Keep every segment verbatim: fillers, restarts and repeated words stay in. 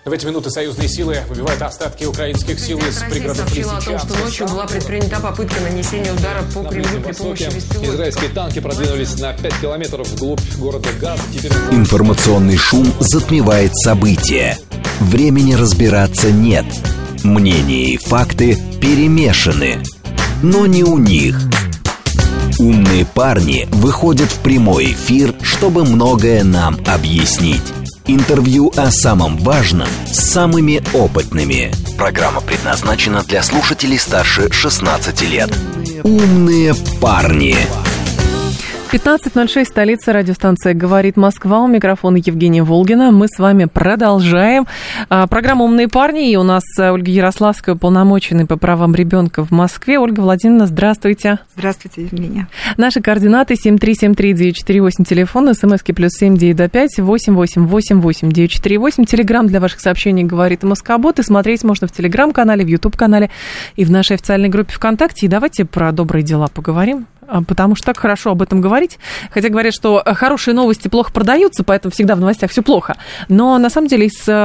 В эти минуты союзные силы выбивают остатки украинских сил из пригородов сообщила о том, что ночью была предпринята попытка нанесения удара по Кремлю при помощи беспилотников. Израильские танки продвинулись на пять километров вглубь города Газа. Теперь... Информационный шум затмевает события. Времени разбираться нет. Мнения и факты перемешаны. Но не у них. Умные парни выходят в прямой эфир, чтобы многое нам объяснить. Интервью о самом важном с самыми опытными. Программа предназначена для слушателей старше шестнадцати лет. Умные парни. пятнадцать ноль шесть, столица, радиостанция «Говорит Москва». У микрофона Евгения Волгина. Мы с вами продолжаем. Программа «Умные парни». И у нас Ольга Ярославская, уполномоченная по правам ребенка в Москве. Ольга Владимировна, здравствуйте. Здравствуйте, Евгения. Наши координаты семь три семь три девять четыре восемь, телефон, смски плюс семь девять два пять восемь восемь восемь восемь девять четыре восемь. Телеграм для ваших сообщений «Говорит Москобот». И смотреть можно в Телеграм-канале, в Ютуб-канале и в нашей официальной группе ВКонтакте. И давайте про добрые дела поговорим, потому что так хорошо об этом говорить. Хотя говорят, что хорошие новости плохо продаются, поэтому всегда в новостях все плохо. Но на самом деле с,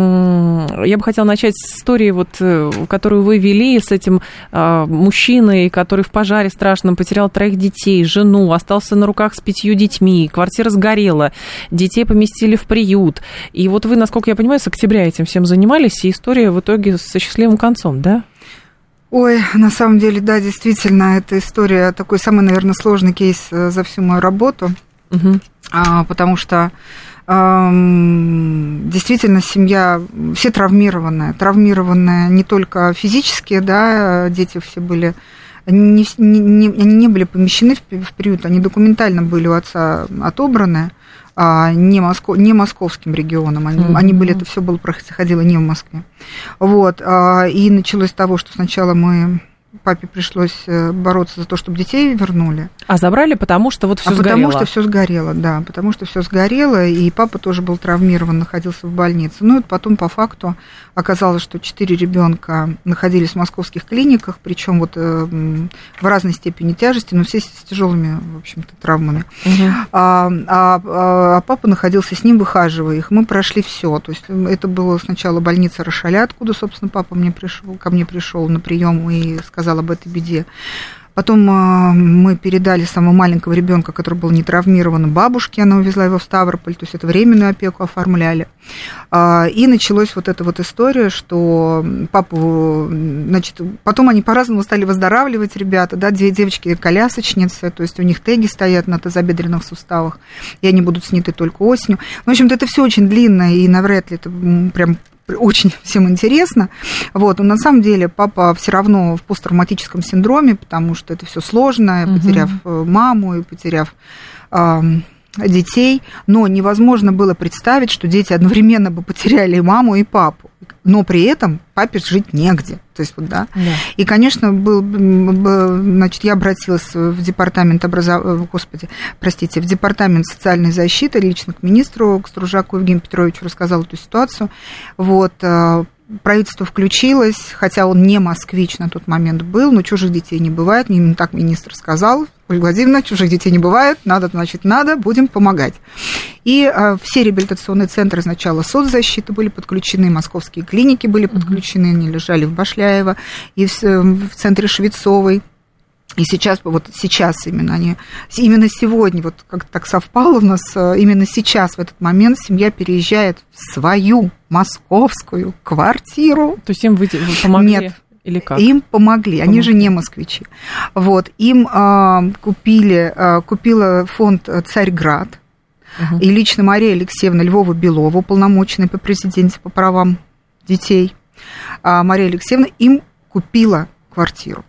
я бы хотела начать с истории, вот, которую вы вели с этим мужчиной, который в пожаре страшном потерял троих детей, жену, остался на руках с пятью детьми, квартира сгорела, детей поместили в приют. И вот вы, насколько я понимаю, с октября этим всем занимались, и история в итоге со счастливым концом, да? Ой, на самом деле, да, действительно, эта история такой самый, наверное, сложный кейс за всю мою работу, угу. а, потому что а, действительно семья, все травмированная, травмированная не только физически, да, дети все были, не, не, они не были помещены в, в приют, они документально были у отца отобраны, а не, Моско... не московским регионом, они, mm-hmm. они были, это все было происходило не в Москве. Вот, а, и началось с того, что сначала мы, папе пришлось бороться за то, чтобы детей вернули. А забрали, потому что вот все а сгорело? Потому что все сгорело, да, потому что все сгорело, и папа тоже был травмирован, находился в больнице. Ну и потом по факту оказалось, что четыре ребенка находились в московских клиниках, причем вот э, в разной степени тяжести, но все с тяжелыми, в общем-то, травмами. Угу. А, а, а папа находился с ним, выхаживая их. Мы прошли все. То есть это было сначала больница Рошаля, откуда, собственно, папа мне пришел, ко мне пришел на прием и сказал об этой беде. Потом мы передали самого маленького ребенка, который был не травмирован, бабушке, она увезла его в Ставрополь, то есть это временную опеку оформляли. И началась вот эта вот история, что папу, значит, потом они по-разному стали выздоравливать, ребята, да, две девочки-колясочницы, то есть у них теги стоят на тазобедренных суставах, и они будут сняты только осенью. В общем-то, это все очень длинно, и навряд ли это прям очень всем интересно. Вот. Но на самом деле папа все равно в посттравматическом синдроме, потому что это все сложно, угу. потеряв маму и потеряв э, детей. Но невозможно было представить, что дети одновременно бы потеряли и маму, и папу. Но при этом папе жить негде. То есть, вот, да. Да. И, конечно, был, значит, я обратилась в департамент образования, господи, простите, в департамент социальной защиты, лично к министру, к Стружаку Евгению Петровичу, рассказала эту ситуацию. Вот, правительство включилось, хотя он не москвич на тот момент был, но чужих детей не бывает, именно так министр сказал. Ольга Владимировна, чужих детей не бывает, надо, значит, надо, будем помогать. И а, все реабилитационные центры сначала соцзащиты были подключены, московские клиники были подключены, они лежали в Башляево и в, в центре Швецовой. И сейчас, вот сейчас именно они, именно сегодня, вот как так совпало у нас, именно сейчас, в этот момент, семья переезжает в свою московскую квартиру. То есть им вы помогли? Нет. Или как? Им помогли, они помогли. Же не москвичи. Вот, им а, купили, а, купила фонд «Царьград», угу. и лично Мария Алексеевна Львова-Белова, уполномоченная по президенте по правам детей, а, Мария Алексеевна им купила квартиру.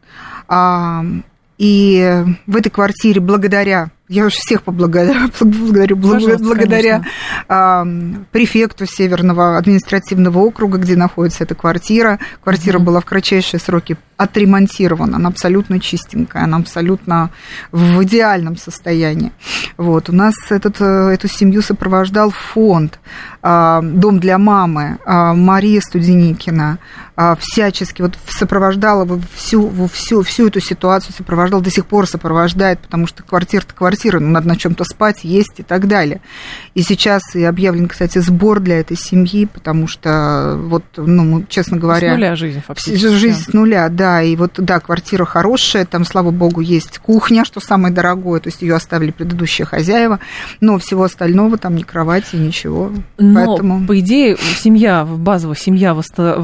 А, и в этой квартире благодаря, я уже всех поблагодарю, благодарю, благодаря а, префекту Северного административного округа, где находится эта квартира. Квартира mm-hmm. была в кратчайшие сроки отремонтирована, она абсолютно чистенькая, она абсолютно в идеальном состоянии. Вот, у нас этот, эту семью сопровождал фонд дом для мамы, Мария Студеникина всячески вот сопровождала всю, всю, всю эту ситуацию, сопровождала, до сих пор сопровождает, потому что квартира-то квартира, ну, надо на чем-то спать, есть и так далее. И сейчас и объявлен, кстати, сбор для этой семьи, потому что, вот, ну, честно говоря... С нуля жизнь фактически. Жизнь с нуля, да, и вот, да, квартира хорошая, там, слава богу, есть кухня, что самое дорогое, то есть ее оставили предыдущие хозяева, но всего остального там ни кровати, ничего. Но, поэтому... по идее, семья, базовая семья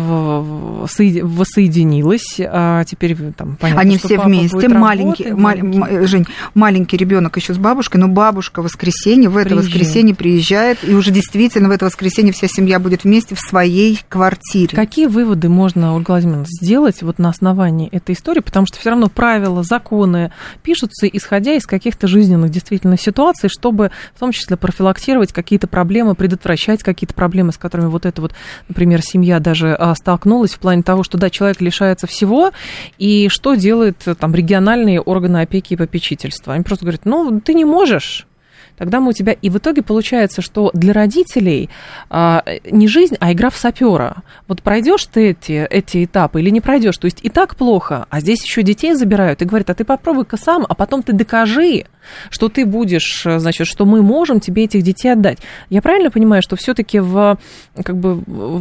воссоединилась, а теперь там понятно, они что все папа вместе, будет маленький, работать, маленький. Мал... Жень, маленький ребенок еще с бабушкой, но бабушка в воскресенье, в это приезжает. воскресенье приезжает, и уже действительно в это воскресенье вся семья будет вместе в своей квартире. Какие выводы можно, Ольга Владимировна, сделать вот на основании этой истории, потому что все равно правила, законы пишутся, исходя из каких-то жизненных действительно ситуаций, чтобы в том числе профилактировать какие-то проблемы, предотвращать какие-то проблемы, с которыми вот эта вот, например, семья даже столкнулась в плане того, что, да, человек лишается всего, и что делают там региональные органы опеки и попечительства? Они просто говорят, ну, ты не можешь, тогда мы у тебя... И в итоге получается, что для родителей а, не жизнь, а игра в сапера. Вот пройдешь ты эти, эти этапы или не пройдешь, то есть и так плохо, а здесь еще детей забирают и говорят, а ты попробуй-ка сам, а потом ты докажи, что ты будешь, значит, что мы можем тебе этих детей отдать. Я правильно понимаю, что все-таки в, как бы,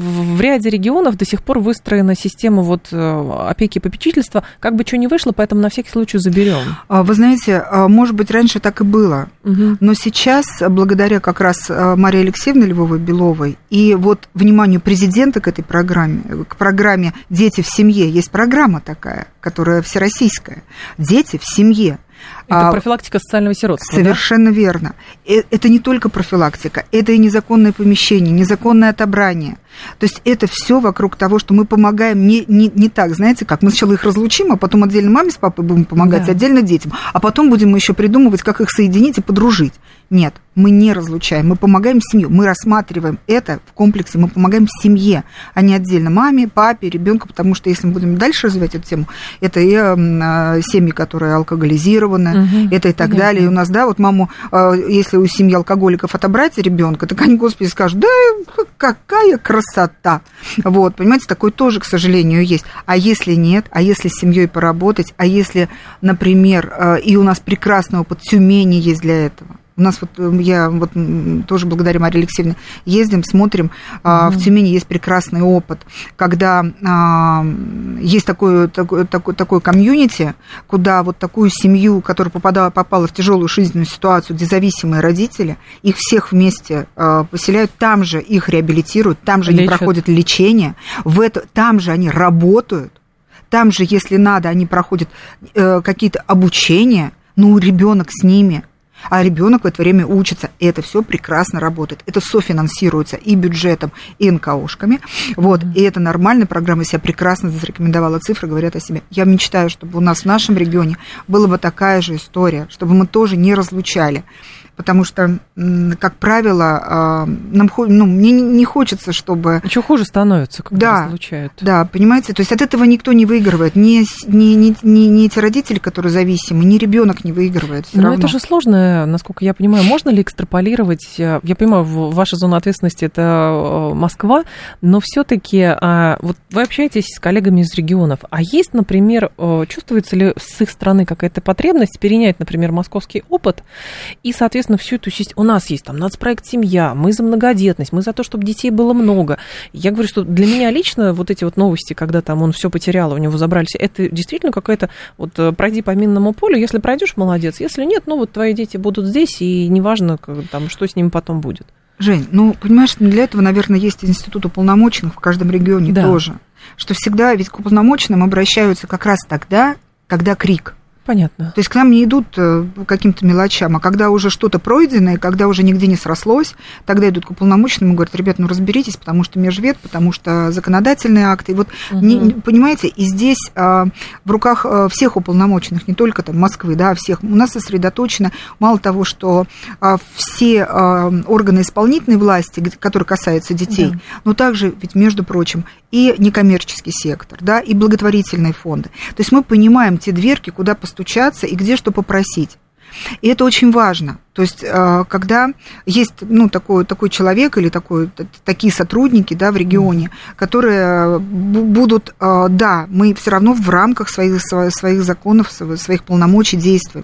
в ряде регионов до сих пор выстроена система вот опеки и попечительства, как бы что ни вышло, поэтому на всякий случай заберем? Вы знаете, может быть, раньше так и было, угу. но сейчас, благодаря как раз Марии Алексеевне Львовой-Беловой и вот вниманию президента к этой программе, к программе «Дети в семье», есть программа такая, которая всероссийская, «Дети в семье». Это профилактика социального сиротства. Совершенно да? верно. Это не только профилактика, это и незаконное помещение, незаконное отобрание. То есть это все вокруг того, что мы помогаем не, не, не так, знаете, как мы сначала их разлучим, а потом отдельно маме с папой будем помогать, да. отдельно детям, а потом будем еще придумывать, как их соединить и подружить. Нет, мы не разлучаем, мы помогаем семье, мы рассматриваем это в комплексе, мы помогаем семье, а не отдельно маме, папе, ребенку, потому что если мы будем дальше развивать эту тему, это и э, семьи, которые алкоголизированы, угу. это и так Понятно. далее. И у нас, да, вот маму, э, если у семьи алкоголиков отобрать ребенка, так они, господи, скажут, да какая красота. Вот, понимаете, такое тоже, к сожалению, есть. А если нет, а если с семьей поработать, а если, например, э, и у нас прекрасный опыт Тюмени есть для этого. У нас вот, я вот тоже благодаря Марии Алексеевне ездим, смотрим, mm-hmm. в Тюмени есть прекрасный опыт, когда а, есть такое, такое, такое, такое комьюнити, куда вот такую семью, которая попадала, попала в тяжелую жизненную ситуацию, где зависимые родители, их всех вместе а, поселяют, там же их реабилитируют, там же Лечат. они проходят лечение, в это, там же они работают, там же, если надо, они проходят э, какие-то обучения, ну, ребенок с ними. А ребенок в это время учится, и это все прекрасно работает. Это софинансируется и бюджетом, и эн ка ошками. Вот, и это нормальная программа, себя прекрасно зарекомендовала, цифры говорят о себе. Я мечтаю, чтобы у нас в нашем регионе была бы такая же история, чтобы мы тоже не разлучали. Потому что, как правило, нам, ну, мне не хочется, чтобы... Еще хуже становится, когда да, разлучают. Да, понимаете? То есть от этого никто не выигрывает. Ни, ни, ни, ни, ни эти родители, которые зависимы, ни ребенок не выигрывает. Но равно. Это же сложно, насколько я понимаю. Можно ли экстраполировать? Я понимаю, ваша зона ответственности – это Москва, но все-таки вот вы общаетесь с коллегами из регионов. А есть, например, чувствуется ли с их стороны какая-то потребность перенять, например, московский опыт и, соответственно, всю эту систему. У нас есть там нацпроект «Семья», мы за многодетность, мы за то, чтобы детей было много. Я говорю, что для меня лично вот эти вот новости, когда там он все потерял, у него забрали, это действительно какая-то вот пройди по минному полю, если пройдешь, молодец, если нет, ну вот твои дети будут здесь, и неважно, там, что с ними потом будет. Жень, ну, понимаешь, для этого, наверное, есть институт уполномоченных в каждом регионе да. тоже, что всегда ведь к уполномоченным обращаются как раз тогда, когда крик. Понятно. То есть к нам не идут по каким-то мелочам, а когда уже что-то пройдено, и когда уже нигде не срослось, тогда идут к уполномоченным и говорят, ребят, ну разберитесь, потому что межвет, потому что законодательные акты. И вот, угу. не, понимаете, и здесь а, в руках а, всех уполномоченных, не только там Москвы, да, всех, у нас сосредоточено, мало того, что а, все а, органы исполнительной власти, которые касаются детей, да. но также, ведь, между прочим, и некоммерческий сектор, да, и благотворительные фонды. То есть мы понимаем те дверки, куда постучаться и где что попросить. И это очень важно. То есть, когда есть, ну, такой, такой человек или такой, такие сотрудники, да, в регионе, которые будут, да, мы все равно в рамках своих, своих законов, своих полномочий действуем,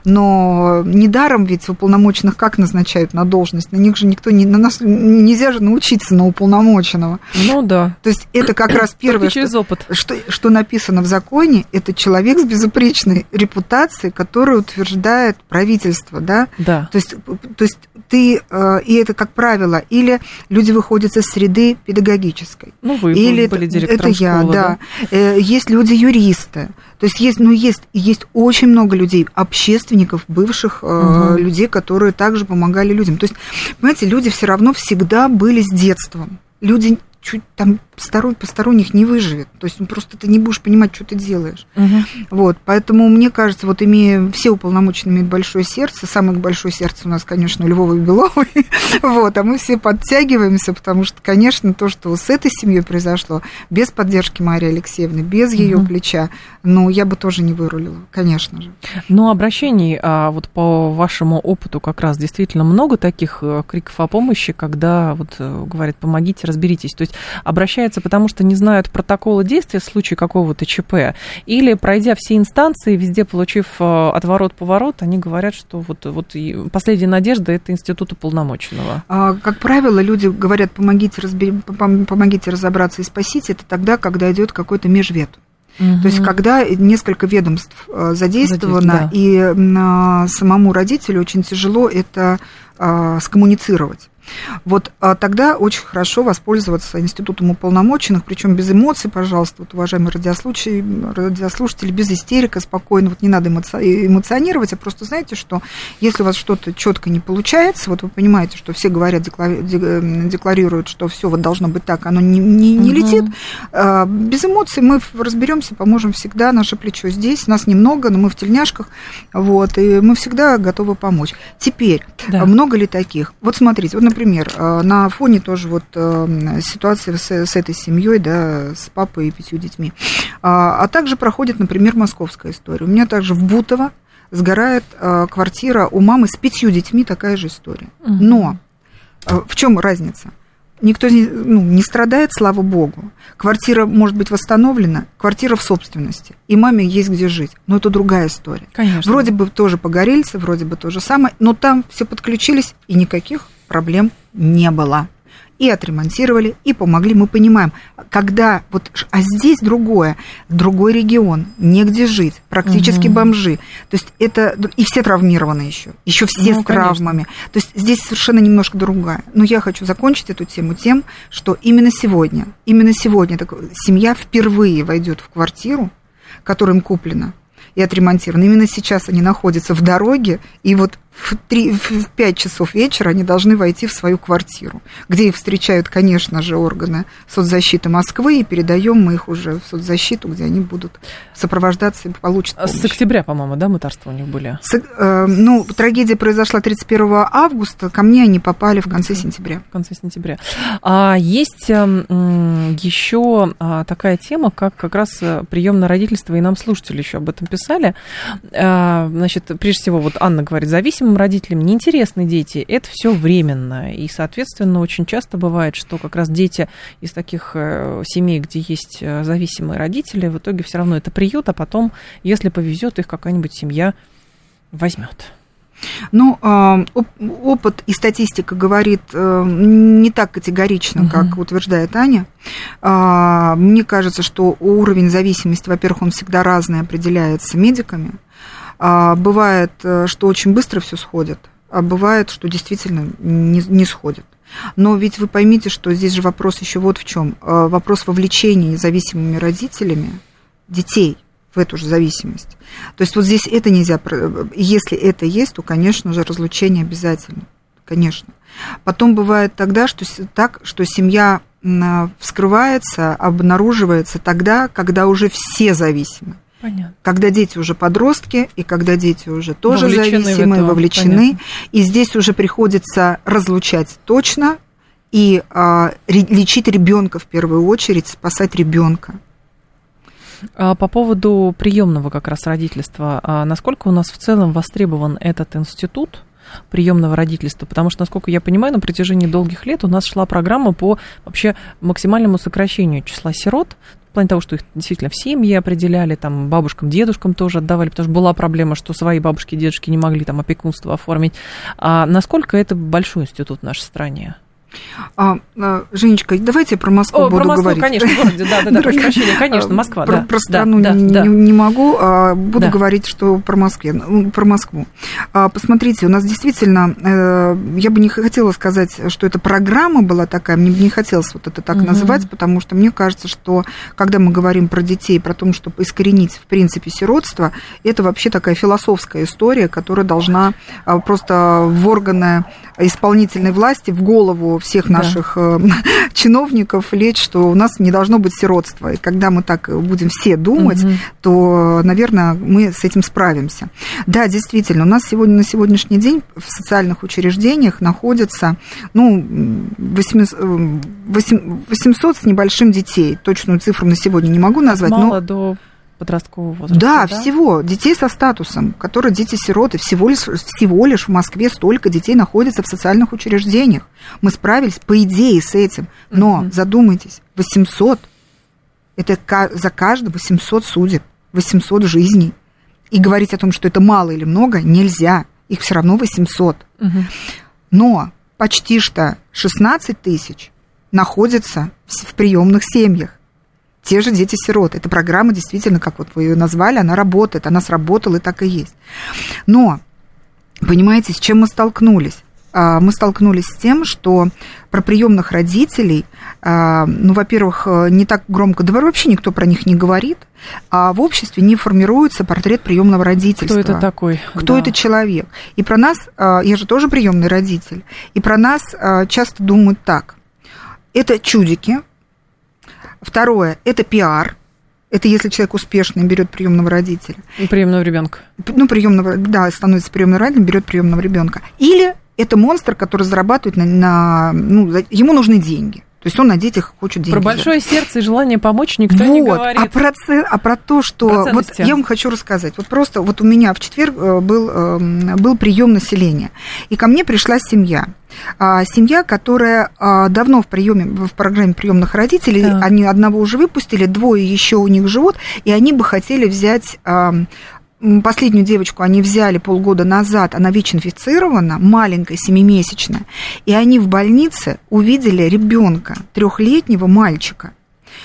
но недаром ведь уполномоченных как назначают на должность? На них же никто не, на нас нельзя же научиться на уполномоченного. Ну да. То есть это как раз первое, через что, опыт. Что, что написано в законе, это человек с безупречной репутацией, которую утверждает правительство, да? Да. То есть, то есть ты, и это, как правило, или люди выходят из среды педагогической. Ну, вы или были это, директором это я, школы, да. да. Есть люди-юристы. То есть есть, ну, есть, есть очень много людей, общественников, бывших угу. людей, которые также помогали людям. То есть, понимаете, люди все равно всегда были с детством. Люди чуть там посторонних, посторонних не выживет. То есть ну, просто ты не будешь понимать, что ты делаешь. Угу. Вот, поэтому мне кажется, вот имея, все уполномоченные имеют большое сердце. Самое большое сердце у нас, конечно, у Львовой и Беловой. Вот, а мы все подтягиваемся, потому что, конечно, то, что с этой семьей произошло, без поддержки Марии Алексеевны, без ее угу. плеча, ну, я бы тоже не вырулила, конечно же. Но обращений, а вот по вашему опыту как раз действительно много таких криков о помощи, когда вот говорят, помогите, разберитесь. То есть обращаются, потому что не знают протокола действия в случае какого-то ЧП, или, пройдя все инстанции, везде получив отворот-поворот, они говорят, что вот, вот последняя надежда – это институт уполномоченного. А, как правило, люди говорят, помогите, разбер... помогите разобраться и спасите, это тогда, когда идет какой-то межвед. Угу. То есть, когда несколько ведомств задействовано, да. и самому родителю очень тяжело это скоммуницировать. Вот а тогда очень хорошо воспользоваться институтом уполномоченных, причем без эмоций, пожалуйста, вот, уважаемые радиослушатели, радиослушатели, без истерика, спокойно, вот не надо эмоционировать, а просто знаете, что если у вас что-то четко не получается, вот вы понимаете, что все говорят, декларируют, что все вот должно быть так, оно не, не, не угу. летит, а, без эмоций мы разберемся, поможем всегда, наше плечо здесь, нас немного, но мы в тельняшках, вот, и мы всегда готовы помочь. Теперь, да. много ли таких? Вот смотрите, вот, например, на фоне тоже вот ситуации с, с этой семьей, да, с папой и пятью детьми. А, а также проходит, например, московская история. У меня также в Бутово сгорает квартира у мамы с пятью детьми, такая же история. Угу. Но в чем разница? Никто не, ну, не страдает, слава богу. Квартира может быть восстановлена, квартира в собственности, и маме есть где жить. Но это другая история. Конечно. Вроде бы тоже погорельцы, вроде бы то же самое, но там все подключились, и никаких проблем не было. И отремонтировали, и помогли. Мы понимаем, когда вот, а здесь другое, другой регион, негде жить, практически угу. бомжи. То есть это, и все травмированы еще, еще все ну, с травмами. Конечно. То есть здесь совершенно немножко другая. Но я хочу закончить эту тему тем, что именно сегодня, именно сегодня так, семья впервые войдет в квартиру, которая им куплена и отремонтирована. Именно сейчас они находятся в дороге, и вот в, три, в пять часов вечера они должны войти в свою квартиру, где их встречают, конечно же, органы соцзащиты Москвы, и передаем мы их уже в соцзащиту, где они будут сопровождаться и получат помощь. С октября, по-моему, да, мытарства у них были? С, э, ну, трагедия произошла тридцать первого августа, ко мне они попали в конце сентября. В конце сентября. А есть э, еще а, такая тема, как как раз прием на родительство, и нам слушатели еще об этом писали. А, значит, прежде всего, вот Анна говорит, зависимым родителям неинтересны дети, это все временно, и, соответственно, очень часто бывает, что как раз дети из таких семей, где есть зависимые родители, в итоге все равно это приют, а потом, если повезет, их какая-нибудь семья возьмет. Ну, опыт и статистика говорит не так категорично, как угу. утверждает Аня. Мне кажется, что уровень зависимости, во-первых, он всегда разный, определяется медиками. Бывает, что очень быстро все сходит, а бывает, что действительно не, не сходит. Но ведь вы поймите, что здесь же вопрос еще вот в чем. Вопрос вовлечения зависимыми родителями детей в эту же зависимость. То есть вот здесь это нельзя, если это есть, то, конечно же, разлучение обязательно, конечно. Потом бывает тогда, что так, что семья вскрывается, обнаруживается тогда, когда уже все зависимы. Понятно. Когда дети уже подростки, и когда дети уже тоже вовлечены зависимы, вовлечены, понятно. И здесь уже приходится разлучать точно и а, лечить ребенка в первую очередь, спасать ребенка. А по поводу приемного как раз родительства, а насколько у нас в целом востребован этот институт? приемного родительства? Потому что, насколько я понимаю, на протяжении долгих лет у нас шла программа по вообще максимальному сокращению числа сирот, в плане того, что их действительно в семьи определяли, там, бабушкам, дедушкам тоже отдавали, потому что была проблема, что свои бабушки и дедушки не могли там опекунство оформить. А насколько это большой институт в нашей стране? А, Женечка, давайте про Москву О, буду про Москву, говорить. конечно, в городе, да, да, да, прошу прощения, конечно, Москва, про, да. Про страну да, не, да, не могу, а буду да. говорить, что про Москве, про Москву. А, посмотрите, у нас действительно, я бы не хотела сказать, что эта программа была такая, мне бы не хотелось вот это так угу. называть, потому что мне кажется, что когда мы говорим про детей, про то, чтобы искоренить, в принципе, сиротство, это вообще такая философская история, которая должна просто в органы исполнительной власти, в голову всех наших да. чиновников лечь, что у нас не должно быть сиротства. И когда мы так будем все думать, угу. то, наверное, мы с этим справимся. Да, действительно, у нас сегодня, на сегодняшний день в социальных учреждениях находится ну, восемьсот с небольшим детей. Точную цифру на сегодня не могу назвать. Мало но... до... подросткового возраста, да, да, всего. Детей со статусом, которые дети-сироты. Всего лишь, всего лишь в Москве столько детей находится в социальных учреждениях. Мы справились, по идее, с этим. Но, uh-huh. задумайтесь, восемьсот, это за каждого восемьсот судеб, восемьсот жизней. И говорить о том, что это мало или много, нельзя. Их все равно восемьсот. Uh-huh. Но почти что шестнадцать тысяч находятся в приемных семьях. Те же дети-сироты. Эта программа действительно, как вот вы ее назвали, она работает, она сработала, и так и есть. Но, понимаете, с чем мы столкнулись? Мы столкнулись с тем, что про приемных родителей, ну, во-первых, не так громко, да вообще никто про них не говорит, а в обществе не формируется портрет приемного родительства. Кто это такой? Кто да. это человек? И про нас, я же тоже приемный родитель, и про нас часто думают так. Это чудики. Второе, это пиар. Это если человек успешный, берет приемного родителя. И приемного ребенка. Ну, приемного, да, становится приемным родителем, берет приемного ребенка. Или это монстр, который зарабатывает на, на ну, ему нужны деньги. То есть он на детях хочет деньги. Про большое взять. сердце и желание помочь никто вот, не говорит. А про, а про то, что... Вот я вам хочу рассказать. Вот просто вот у меня в четверг был, был прием населения. И ко мне пришла семья. Семья, которая давно в, приеме, в программе приемных родителей, да. Они одного уже выпустили, двое еще у них живут, и они бы хотели взять... Последнюю девочку они взяли полгода назад, она ВИЧ-инфицирована, маленькая, семимесячная, и они в больнице увидели ребенка, трехлетнего мальчика.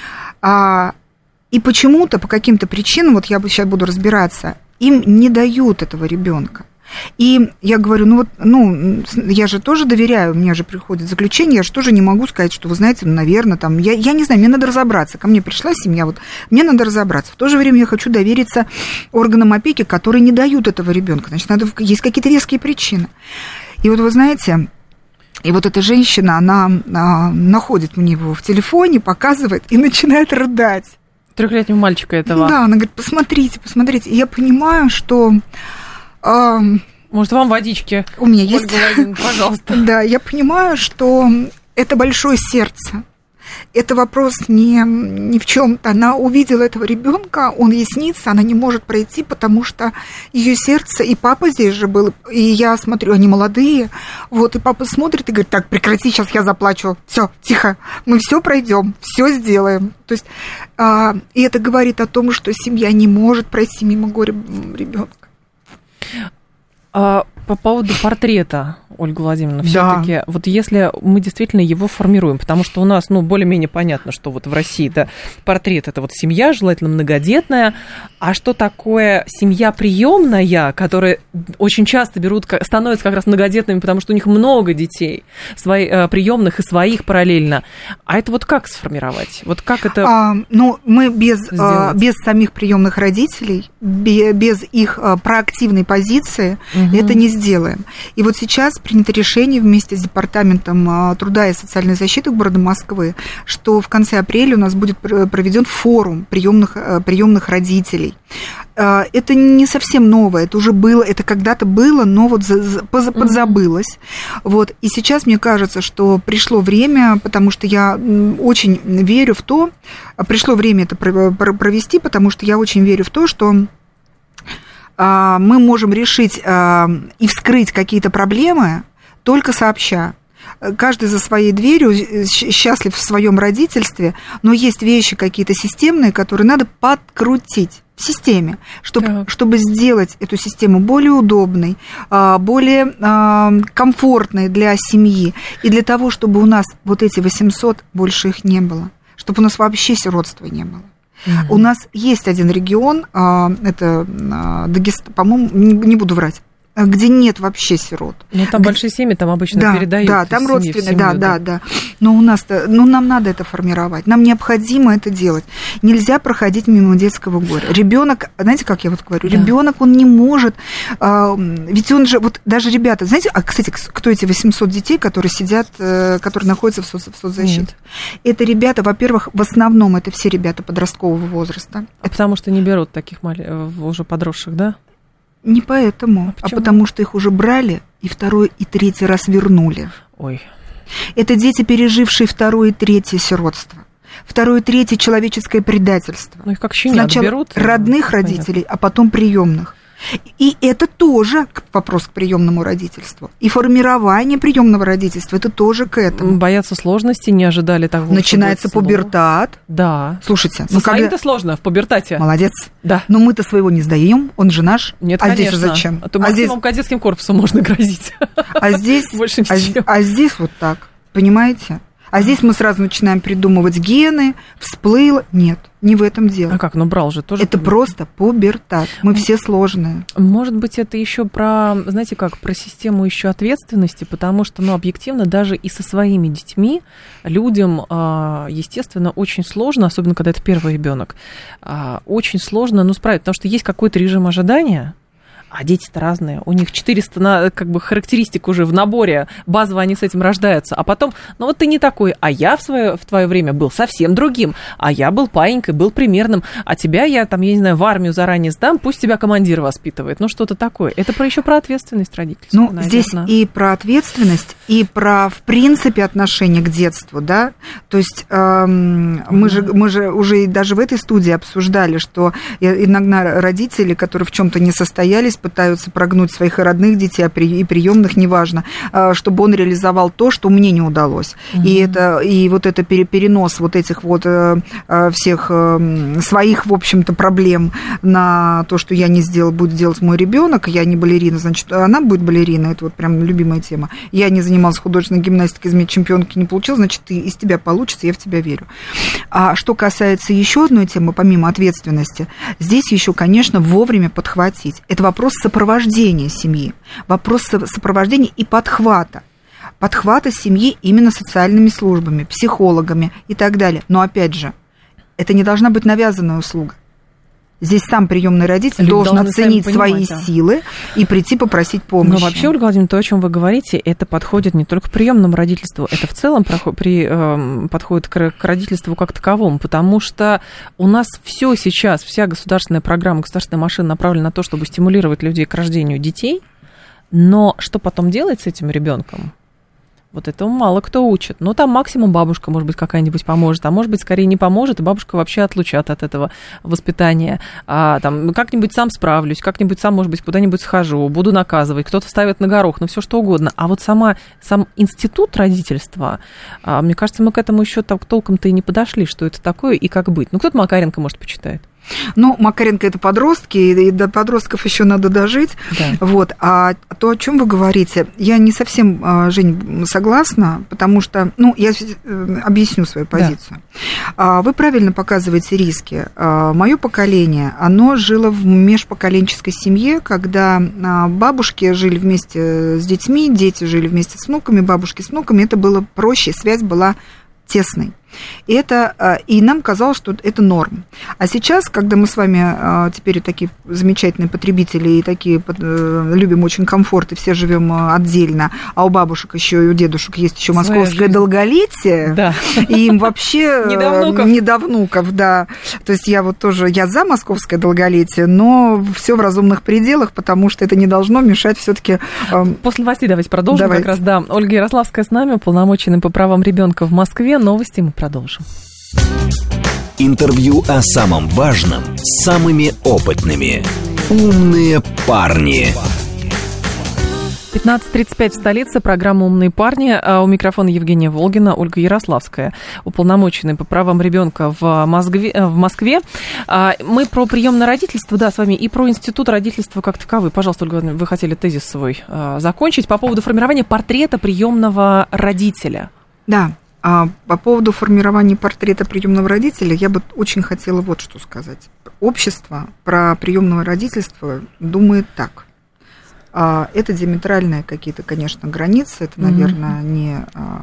А, и почему-то, по каким-то причинам, вот я сейчас буду разбираться, им не дают этого ребенка. И я говорю, ну вот, ну, я же тоже доверяю, у меня же приходит заключение, я же тоже не могу сказать, что, вы знаете, ну, наверное, там, я, я не знаю, мне надо разобраться, ко мне пришла семья, вот, мне надо разобраться. В то же время я хочу довериться органам опеки, которые не дают этого ребенка, значит, надо, есть какие-то веские причины. И вот, вы знаете, и вот эта женщина, она а, находит мне его в телефоне, показывает и начинает рыдать. Трехлетнего мальчика этого. Да, она говорит, посмотрите, посмотрите, и я понимаю, что... Может, вам водички? У меня Ольга есть. Владимировна, пожалуйста. Да, я понимаю, что это большое сердце. Это вопрос не, не в чем-то. Она увидела этого ребенка, он ей снится, она не может пройти, потому что ее сердце, и папа здесь же был, и я смотрю, они молодые, вот, и папа смотрит и говорит, так, прекрати, сейчас я заплачу, все, тихо, мы все пройдем, все сделаем. То есть, а, и это говорит о том, что семья не может пройти мимо горя ребенка. А по поводу портрета, Ольга Владимировна, да. все-таки, вот если мы действительно его формируем, потому что у нас, ну, более-менее понятно, что вот в России, да, портрет – это вот семья, желательно многодетная, а что такое семья приемная, которая очень часто берут, становятся как раз многодетными, потому что у них много детей, свои, приемных и своих параллельно, а это вот как сформировать? Вот как это а, ну, мы без, а, без самих приемных родителей, без, без их а, проактивной позиции угу. это не сделаем. И вот сейчас принято решение вместе с Департаментом труда и социальной защиты города Москвы, что в конце апреля у нас будет проведен форум приемных, приемных родителей. Это не совсем новое, это уже было, это когда-то было, но вот подзабылось. Вот. И сейчас мне кажется, что пришло время, потому что я очень верю в то, пришло время это провести, потому что я очень верю в то, что мы можем решить и вскрыть какие-то проблемы только сообща. Каждый за своей дверью счастлив в своем родительстве, но есть вещи какие-то системные, которые надо подкрутить в системе, чтобы, чтобы сделать эту систему более удобной, более комфортной для семьи, и для того, чтобы у нас вот эти восемьсот, больше их не было, чтобы у нас вообще сиротства не было. Угу. У нас есть один регион, это Дагестан, по-моему, не буду врать, где нет вообще сирот. Ну, там где... большие семьи, там обычно да, передают. Да, там родственные, семью, да, да, да. Но у нас-то, ну, нам надо это формировать, нам необходимо это делать. Нельзя проходить мимо детского горя. Ребенок, знаете, как я вот говорю, да. Ребенок, он не может, а, ведь он же, вот даже ребята, знаете, а, кстати, кто эти восемьсот детей, которые сидят, которые находятся в, соц, в соцзащите? Нет. Это ребята, во-первых, в основном это все ребята подросткового возраста. А это... потому что не берут таких мал... уже подросших, да? Не поэтому, а, а потому что их уже брали и второй, и третий раз вернули. Ой. Это дети, пережившие второе и третье сиротство. Второе и третье человеческое предательство. Ну, их как щенят Сначала берут. Родных родителей, а потом приемных. И это тоже вопрос к приемному родительству. И формирование приемного родительства, это тоже к этому. Боятся сложностей, не ожидали того. Начинается пубертат. Да. Слушайте, ну когда... это сложно в пубертате. Молодец. Да. Но мы-то своего не сдаем, он же наш. Нет, а конечно. Здесь же зачем? А то максимум здесь... кадетским корпусом можно грозить. А здесь, больше а, а здесь вот так, понимаете? А здесь мы сразу начинаем придумывать гены, всплыло. Нет, не в этом дело. А как? Ну, брал же тоже. Это просто пубертат. Мы все сложные. Может быть, это еще про, знаете как, про систему еще ответственности, потому что, ну, объективно, даже и со своими детьми людям, естественно, очень сложно, особенно когда это первый ребенок, очень сложно, ну, справить, потому что есть какой-то режим ожидания. А дети-то разные. У них четыреста как бы, характеристик уже в наборе. Базово они с этим рождаются. А потом, ну вот ты не такой. А я в, свое, в твое время был совсем другим. А я был паинькой, был примерным. А тебя я, там, я не знаю, в армию заранее сдам. Пусть тебя командир воспитывает. Ну, что-то такое. Это про еще про ответственность родительскую, Ну, наверное. Здесь и про ответственность, и про, в принципе, отношение к детству, да. То есть эм, мы, же, мы же уже даже в этой студии обсуждали, что иногда родители, которые в чем-то не состоялись, пытаются прогнуть своих родных детей и приемных, неважно, чтобы он реализовал то, что мне не удалось. Mm-hmm. И, это, и вот это перенос вот этих вот всех своих, в общем-то, проблем на то, что я не сделал, будет делать мой ребенок. Я не балерина, значит, она будет балерина. Это вот прям любимая тема. Я не занималась художественной гимнастикой, из чемпионки не получилась, значит, ты, из тебя получится, я в тебя верю. А что касается еще одной темы, помимо ответственности, здесь еще, конечно, вовремя подхватить. Это вопрос сопровождения семьи, вопрос сопровождения и подхвата. Подхвата семьи именно социальными службами, психологами и так далее. Но, опять же, это не должна быть навязанная услуга. Здесь сам приемный родитель Люди должен оценить свои понимать, да. силы и прийти попросить помощи. Но вообще, Ольга Владимировна, то, о чем вы говорите, это подходит не только к приемному родительству, это в целом при, э, подходит к, к родительству как таковому, потому что у нас все сейчас, вся государственная программа, государственная машина направлена на то, чтобы стимулировать людей к рождению детей, но что потом делать с этим ребенком? Вот этого мало кто учит. Ну, там максимум бабушка, может быть, какая-нибудь поможет, а может быть, скорее не поможет, и бабушка вообще отлучат от этого воспитания. А, там, как-нибудь сам справлюсь, как-нибудь сам, может быть, куда-нибудь схожу, буду наказывать, кто-то ставит на горох, ну, все что угодно. А вот сама, сам институт родительства, а, мне кажется, мы к этому еще так толком-то и не подошли, что это такое и как быть. Ну, кто-то Макаренко, может, почитает. Ну, Макаренко это подростки, и до подростков еще надо дожить. Да. Вот. А то, о чем вы говорите, я не совсем, Жень, согласна, потому что, ну, я объясню свою позицию. Да. Вы правильно показываете риски. Мое поколение, оно жило в межпоколенческой семье, когда бабушки жили вместе с детьми, дети жили вместе с внуками, бабушки с внуками. Это было проще, связь была тесной. И, это, и нам казалось, что это норм. А сейчас, когда мы с вами теперь такие замечательные потребители и такие любим очень комфорт, и все живем отдельно, а у бабушек еще и у дедушек есть еще московское долголетие, да. И им вообще не до внуков. не до внуков, да. То есть я вот тоже, я за московское долголетие, но все в разумных пределах, потому что это не должно мешать все-таки. После новостей давайте продолжим. Давайте. Как раз, да. Ольга Ярославская с нами, уполномоченный по правам ребенка в Москве. Новости мы продолжим. Интервью о самом важном с самыми опытными. Умные парни. пятнадцать тридцать пять в столице. Программа «Умные парни». У микрофона Евгения Волгина, Ольга Ярославская, уполномоченная по правам ребенка в Москве. в Москве. Мы про приемное родительство, да, с вами, и про институт родительства как таковой. Пожалуйста, Ольга, вы хотели тезис свой закончить по поводу формирования портрета приемного родителя. Да. А по поводу формирования портрета приемного родителя я бы очень хотела вот что сказать. Общество про приемное родительство думает так. Это диаметральные какие-то, конечно, границы. Это, наверное, mm-hmm. не,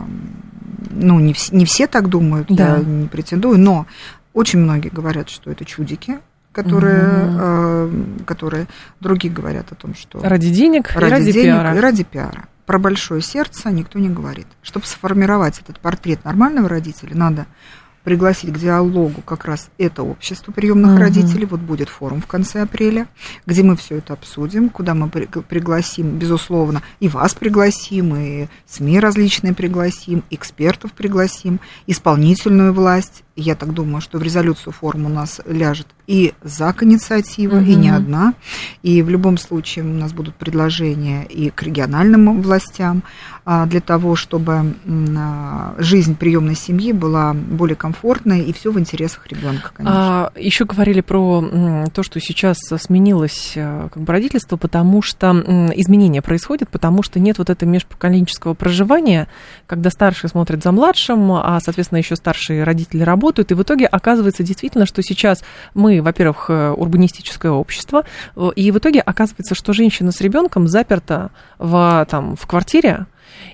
ну, не, вс- не все так думают, да. Я не претендую, но очень многие говорят, что это чудики, которые, mm-hmm. которые другие говорят о том, что... Ради денег ради и ради денег пиара. И ради пиара. Про большое сердце никто не говорит. Чтобы сформировать этот портрет нормального родителя, надо пригласить к диалогу как раз это общество приемных uh-huh. родителей. Вот будет форум в конце апреля, где мы все это обсудим, куда мы пригласим, безусловно, и вас пригласим, и СМИ различные пригласим, экспертов пригласим, исполнительную власть. Я так думаю, что в резолюцию форума у нас ляжет и ЗАК-инициатива, uh-huh. и не одна. И в любом случае у нас будут предложения и к региональным властям для того, чтобы жизнь приемной семьи была более комфортной, и все в интересах ребенка, конечно. А, еще говорили про то, что сейчас сменилось как бы родительство, потому что изменения происходят, потому что нет вот этого межпоколенческого проживания, когда старший смотрит за младшим, а, соответственно, еще старшие родители работают. И в итоге оказывается действительно, что сейчас мы, во-первых, урбанистическое общество, и в итоге оказывается, что женщина с ребенком заперта в, там, в квартире,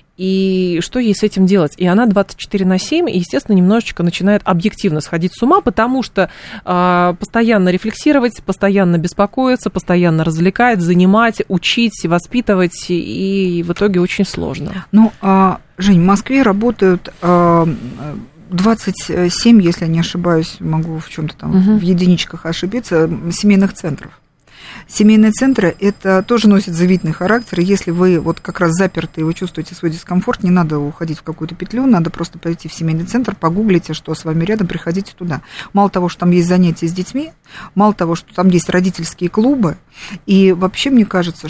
и что ей с этим делать? И она двадцать четыре на семь, и, естественно, немножечко начинает объективно сходить с ума, потому что э, постоянно рефлексировать, постоянно беспокоиться, постоянно развлекать, занимать, учить, воспитывать, и в итоге очень сложно. Ну, э, Жень, в Москве работают... Э, двадцать семь, если я не ошибаюсь, могу в чем-то там угу. в единичках ошибиться, семейных центров. Семейные центры, это тоже носит зависимый характер. Если вы вот как раз заперты и вы чувствуете свой дискомфорт, не надо уходить в какую-то петлю, надо просто пойти в семейный центр, погуглите, что с вами рядом, приходите туда. Мало того, что там есть занятия с детьми, мало того, что там есть родительские клубы, и вообще мне кажется,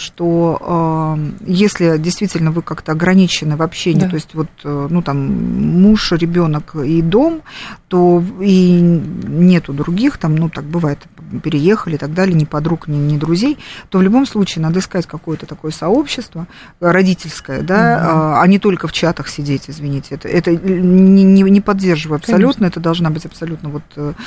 что э, если действительно вы как-то ограничены в общении, да. то есть вот, э, ну там, муж, ребенок и дом, то и нету других, там, ну так бывает, переехали и так далее, ни подруг, ни, ни друзей, то в любом случае надо искать какое-то такое сообщество родительское, да, угу. а не только в чатах сидеть, извините, это, это не, не, не поддерживаю абсолютно, Конечно. Это должна быть абсолютно вот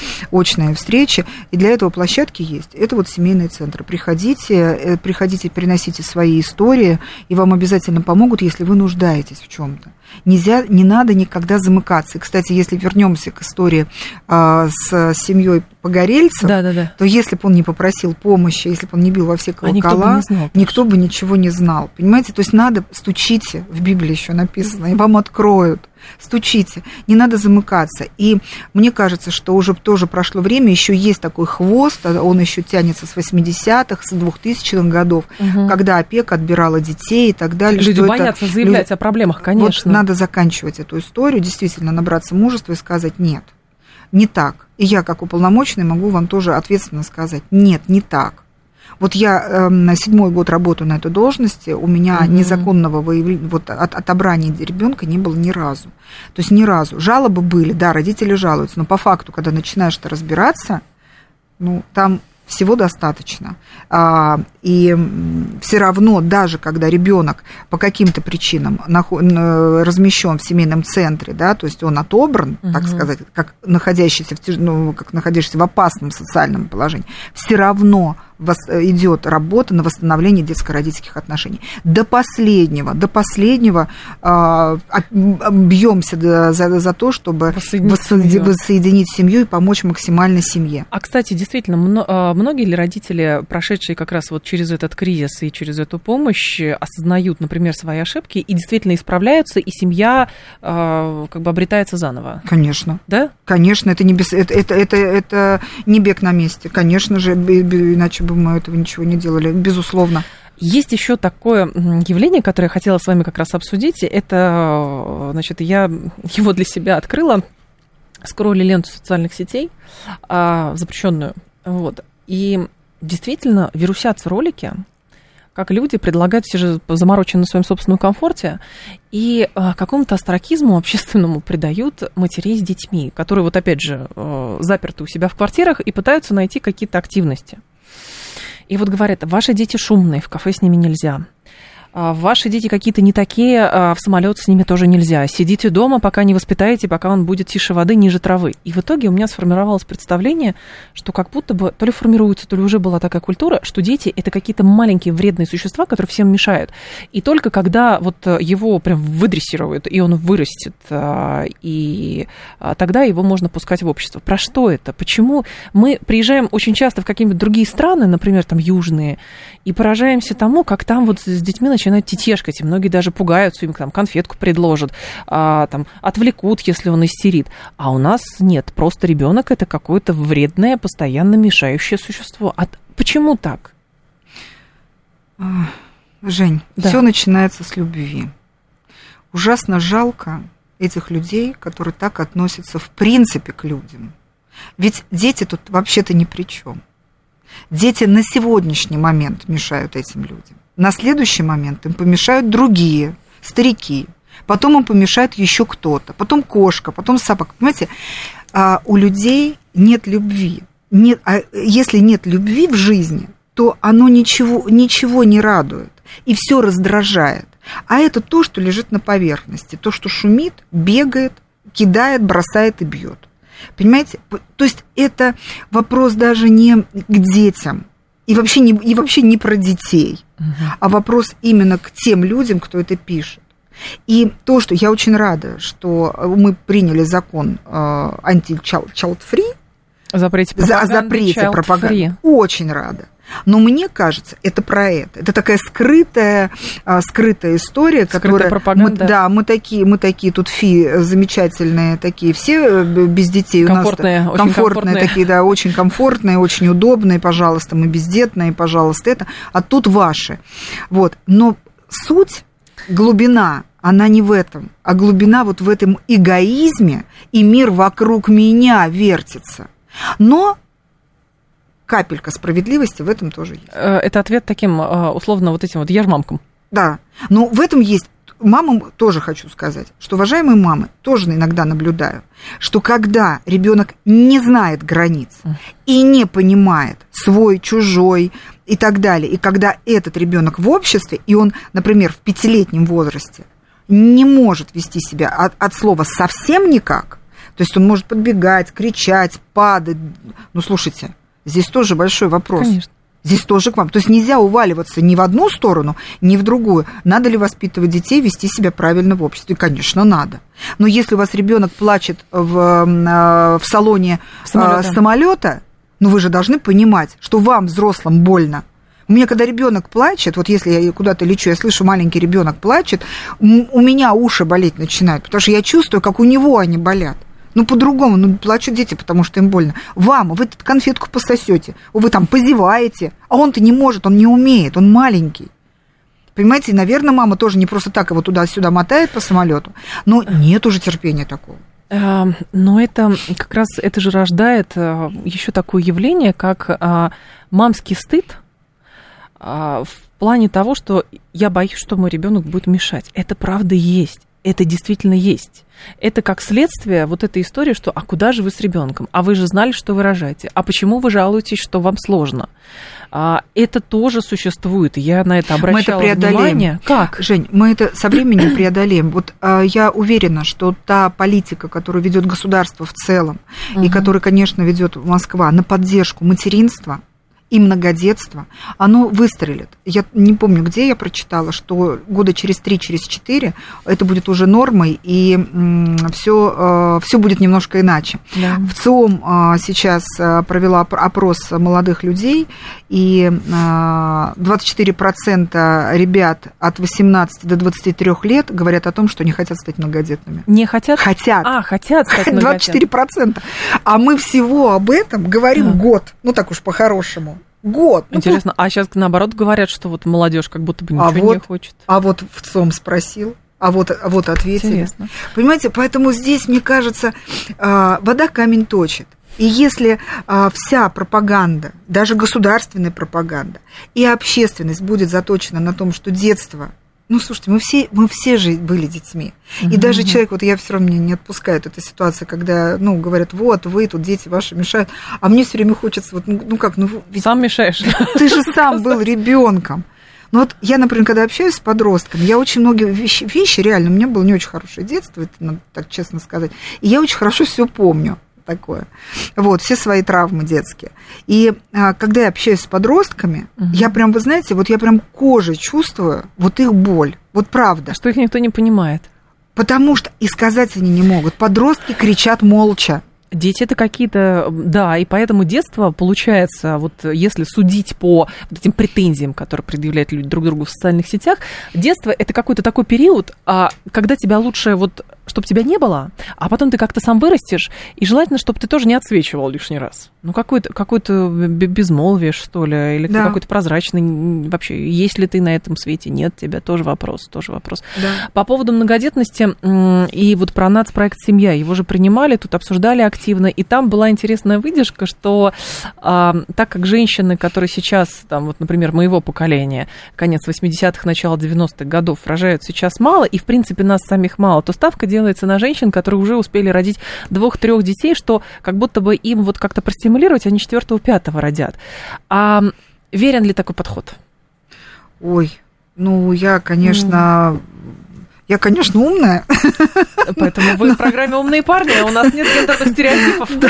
очная встреча, и для этого площадки есть, это вот семейные центры, приходите, приходите, приносите свои истории, и вам обязательно помогут, если вы нуждаетесь в чем-то. Нельзя, не надо никогда замыкаться. И, кстати, если вернемся к истории а, с семьей Погорельцев, да, да, да. то если бы он не попросил помощи, если бы он не бил во все колокола, а никто, бы не знал, никто бы ничего не знал. Понимаете? То есть надо, стучите, в Библии еще написано, и вам откроют. Стучите, не надо замыкаться. И мне кажется, что уже тоже прошло время, еще есть такой хвост, он еще тянется с восьмидесятых, с двухтысячных годов, угу. когда опека отбирала детей и так далее. Люди боятся это... заявлять Люди... о проблемах, конечно. Вот надо заканчивать эту историю, действительно набраться мужества и сказать нет, не так. И я, как уполномоченный, могу вам тоже ответственно сказать нет, не так. Вот я э, седьмой год работаю на этой должности, у меня mm-hmm. незаконного выявления, вот, от, отобрания ребенка не было ни разу. То есть ни разу. Жалобы были, да, родители жалуются, но по факту, когда начинаешь-то разбираться, ну, там всего достаточно. А, и все равно, даже когда ребенок по каким-то причинам размещен в семейном центре, да, то есть он отобран, угу. так сказать, как находящийся, в, ну, как находящийся в опасном социальном положении, все равно идет работа на восстановление детско-родительских отношений. До последнего, до последнего э, бьемся за, за то, чтобы воссоединить, воссоединить, семью. воссоединить семью и помочь максимально семье. А, кстати, действительно, многие ли родители, прошедшие как раз вот через этот кризис и через эту помощь, осознают, например, свои ошибки и действительно исправляются, и семья э, как бы обретается заново? Конечно. Да? Конечно, это не, без, это, это, это, это не бег на месте. Конечно же, иначе бы мы этого ничего не делали, безусловно. Есть еще такое явление, которое я хотела с вами как раз обсудить. Это, значит, я его для себя открыла, скролли ленту социальных сетей, запрещенную, вот, и действительно вирусятся ролики, как люди предлагают, все же заморочены на своем собственном комфорте, и а, какому-то остракизму общественному придают матерей с детьми, которые, вот опять же, э, заперты у себя в квартирах и пытаются найти какие-то активности. И вот говорят, ваши дети шумные, в кафе с ними нельзя. Ваши дети какие-то не такие, в самолет с ними тоже нельзя. Сидите дома, пока не воспитаете, пока он будет тише воды, ниже травы. И в итоге у меня сформировалось представление, что как будто бы то ли формируется, то ли уже была такая культура, что дети – это какие-то маленькие вредные существа, которые всем мешают. И только когда вот его прям выдрессируют, и он вырастет, и тогда его можно пускать в общество. Про что это? Почему мы приезжаем очень часто в какие-нибудь другие страны, например, там южные, и поражаемся тому, как там вот с детьми начинают начинают тетешкать, и многие даже пугаются, им там конфетку предложат, а, там, отвлекут, если он истерит. А у нас нет, просто ребенок это какое-то вредное, постоянно мешающее существо. А почему так? Жень, да. Все начинается с любви. Ужасно жалко этих людей, которые так относятся в принципе к людям. Ведь дети тут вообще-то ни при чем. Дети на сегодняшний момент мешают этим людям. На следующий момент им помешают другие, старики. Потом им помешает еще кто-то. Потом кошка, потом собака. Понимаете, а у людей нет любви. Нет, а если нет любви в жизни, то оно ничего, ничего не радует. И все раздражает. А это то, что лежит на поверхности. То, что шумит, бегает, кидает, бросает и бьет. Понимаете? То есть это вопрос даже не к детям. И вообще, не, и вообще не про детей, uh-huh. а вопрос именно к тем людям, кто это пишет. И то, что я очень рада, что мы приняли закон э, анти-child-free, запрете пропаганды, за, запрете пропаганды. Очень рада. Но мне кажется, это про это. Это такая скрытая, скрытая история, скрытая которая... пропаганда. Мы, да, мы такие, мы такие тут фи замечательные, такие все без детей. Комфортные, у нас очень комфортные, комфортные. Такие, да, очень комфортные, очень удобные, пожалуйста, мы бездетные, пожалуйста, это. А тут ваши. Вот. Но суть, глубина, она не в этом, а глубина вот в этом эгоизме, и мир вокруг меня вертится. Но капелька справедливости в этом тоже есть. Это ответ таким, условно, вот этим вот ярмамкам. Да, но в этом есть, мамам тоже хочу сказать, что, уважаемые мамы, тоже иногда наблюдаю, что когда ребенок не знает границ и не понимает свой, чужой и так далее, и когда этот ребенок в обществе, и он, например, в пятилетнем возрасте не может вести себя от, от слова совсем никак, то есть он может подбегать, кричать, падать, ну, слушайте, здесь тоже большой вопрос. Конечно. Здесь тоже к вам. То есть нельзя уваливаться ни в одну сторону, ни в другую. Надо ли воспитывать детей, вести себя правильно в обществе? Конечно, надо. Но если у вас ребенок плачет в, в салоне самолета. самолета, ну вы же должны понимать, что вам, взрослым, больно. У меня, когда ребенок плачет, вот если я куда-то лечу, я слышу, маленький ребенок плачет, у меня уши болеть начинают, потому что я чувствую, как у него они болят. Ну, по-другому, ну, плачут дети, потому что им больно. Вам, вы тут конфетку пососете, вы там позеваете, а он-то не может, он не умеет, он маленький. Понимаете, и, наверное, мама тоже не просто так его туда-сюда мотает по самолету, но нет уже терпения такого. Но это как раз, это же рождает еще такое явление, как мамский стыд в плане того, что я боюсь, что мой ребенок будет мешать. Это правда есть. Это действительно есть. Это как следствие вот этой истории, что «а куда же вы с ребенком? А вы же знали, что вы рожаете. А почему вы жалуетесь, что вам сложно?» а, Это тоже существует. Я на это обращала мы это преодолеем. внимание. Как? Жень, мы это со временем преодолеем. Вот а, я уверена, что та политика, которую ведет государство в целом, угу. и которую, конечно, ведет Москва на поддержку материнства и многодетства, оно выстрелит. Я не помню, где я прочитала, что года через три, через четыре это будет уже нормой, и все, все будет немножко иначе. Да. В ЦИОМ сейчас провела опрос молодых людей, и двадцать четыре процента ребят от восемнадцати до двадцати трёх лет говорят о том, что не хотят стать многодетными. Не хотят? Хотят. А, хотят стать многодетными. двадцать четыре процента. А мы всего об этом говорим а. год. Ну, так уж по-хорошему. Год. Интересно, ну, а сейчас наоборот говорят, что вот молодежь как будто бы ничего а вот, не хочет. А вот в ЦИОМ спросил, а вот, а вот ответили. Интересно. Понимаете, поэтому здесь, мне кажется, вода камень точит. И если а, вся пропаганда, даже государственная пропаганда и общественность будет заточена на том, что детство... Ну, слушайте, мы все, мы все же были детьми. И mm-hmm. даже человек, вот я все равно не, не отпускает эта ситуация, когда, ну, говорят, вот, вы тут, дети ваши мешают. А мне все время хочется, вот, ну, ну как, ну... Ведь сам мешаешь. Ты же сам был ребенком. Ну, вот я, например, когда общаюсь с подростками, я очень многие вещи, вещи реально, у меня было не очень хорошее детство, это надо так честно сказать, и я очень хорошо все помню. Такое. Вот, все свои травмы детские. И а, когда я общаюсь с подростками, угу. я прям, вы знаете, вот я прям кожей чувствую вот их боль. Вот правда. Что их никто не понимает. Потому что и сказать они не могут. Подростки кричат молча. Дети это какие-то, да, и поэтому детство получается, вот если судить по вот этим претензиям, которые предъявляют люди друг другу в социальных сетях, детство это какой-то такой период, когда тебя лучше вот, чтобы тебя не было, а потом ты как-то сам вырастешь, и желательно, чтобы ты тоже не отсвечивал лишний раз. Ну, какое-то, какое-то безмолвие, что ли, или да. какой-то прозрачный, вообще, есть ли ты на этом свете, нет тебя, тоже вопрос, тоже вопрос. Да. По поводу многодетности и вот про нацпроект «Семья», его же принимали, тут обсуждали активно, и там была интересная выдержка, что а, так как женщины, которые сейчас, там, вот, например, моего поколения, конец восьмидесятых, начало девяностых годов, рожают сейчас мало, и, в принципе, нас самих мало, то ставка делается на женщин, которые уже успели родить двух-трех детей, что как будто бы им вот как-то простимулировать, они четвертого-пятого родят. А верен ли такой подход? Ой, ну, я, конечно... Mm. Я, конечно, умная. Поэтому вы в программе «Умные парни», а у нас нет гендерных стереотипов. Да.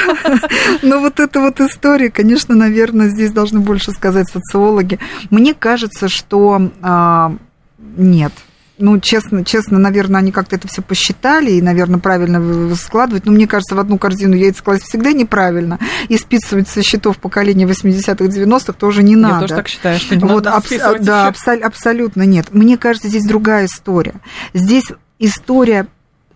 Но вот эта вот история, конечно, наверное, здесь должны больше сказать социологи. Мне кажется, что а, нет. Ну, честно, честно, наверное, они как-то это все посчитали и, наверное, правильно складывать. Но мне кажется, в одну корзину яйца класть всегда неправильно. И списывать со счетов поколения восьмидесятых, девяностых тоже не надо. Я тоже так считаю, что не вот, надо абс- Да, абсол- абсолютно нет. Мне кажется, здесь другая история. Здесь история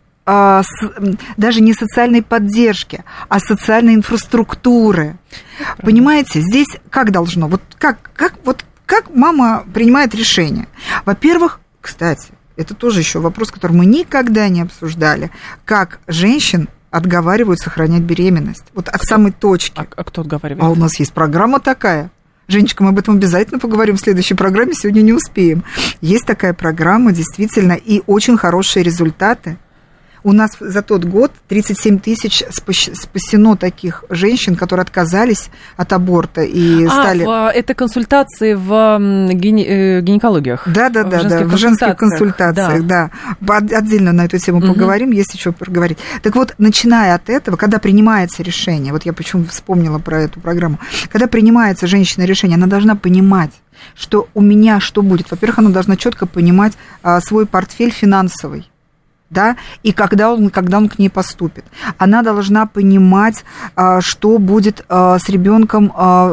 а, с, даже не социальной поддержки, а социальной инфраструктуры. Правильно. Понимаете, здесь как должно? Вот как, как, вот как мама принимает решение? Во-первых, кстати, это тоже еще вопрос, который мы никогда не обсуждали. Как женщин отговаривают сохранять беременность? Вот от самой точки. А, а кто отговаривает? А у нас есть программа такая. Женечка, мы об этом обязательно поговорим в следующей программе, сегодня не успеем. Есть такая программа, действительно, и очень хорошие результаты. У нас за тот год тридцать семь тысяч спасено таких женщин, которые отказались от аборта и а, стали... В, это консультации в гине, гинекологиях? Да, да, да, в женских, да, в женских консультациях, да. да. Отдельно на эту тему угу. поговорим, есть еще поговорить. Так вот, начиная от этого, когда принимается решение, вот я почему вспомнила про эту программу, когда принимается женщина решение, она должна понимать, что у меня что будет. Во-первых, она должна четко понимать а, свой портфель финансовый. Да, и когда он, когда он к ней поступит. Она должна понимать, что будет с ребенком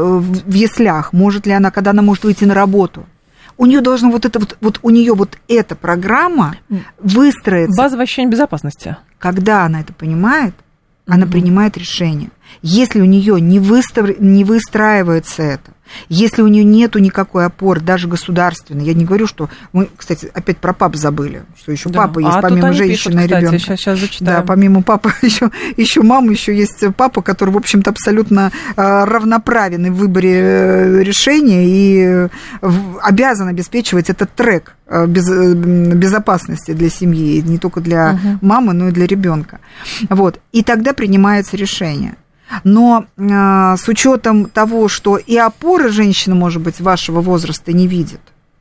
в яслях, может ли она, когда она может выйти на работу. У нее должна вот это вот, вот у нее вот эта программа выстроиться. Базовое ощущение безопасности. Когда она это понимает, она mm-hmm. принимает решение. Если у нее не, выстав... не выстраивается это, если у нее нету никакой опоры, даже государственной, я не говорю, что мы, кстати, опять про пап забыли, что еще да. папа есть, а помимо женщины и ребенка. Сейчас, сейчас зачитаем. Да, помимо папы еще, еще мама, еще есть папа, который, в общем-то, абсолютно равноправен в выборе решения и обязан обеспечивать этот трек без, безопасности для семьи, не только для угу. мамы, но и для ребенка. Вот. И тогда принимается решение. Но э, с учетом того, что и опоры женщина, может быть, вашего возраста не видит,